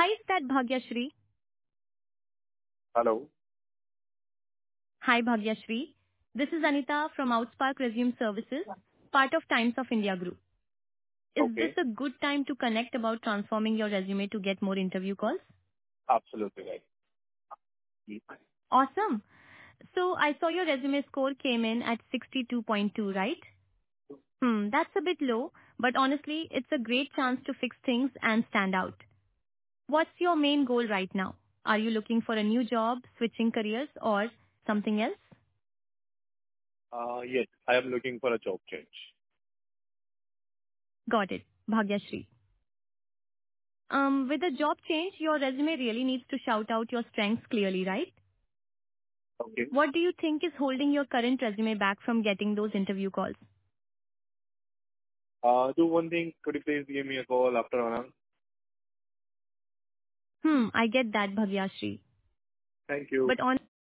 Hi, is that Bhagyashri? Hello. Hi, Bhagyashri. This is Anita from Outspark Resume Services, part of Times of India Group. Is this Okay. a good time to connect about transforming your resume to get more interview calls? Absolutely right. Awesome. So I saw your resume score came in at 62.2, right? That's a bit low, but honestly, it's a great chance to fix things and stand out. What's your main goal right now? Are you looking for a new job, switching careers, or something else? Yes, I am looking for a job change. Got it. Bhagyashri. With a job change, your resume really needs to shout out your strengths clearly, right? Okay. What do you think is holding your current resume back from getting those interview calls? Do one thing. Could you please give me a call after 1 hour? I get that, Bhagyashri. Thank you. But on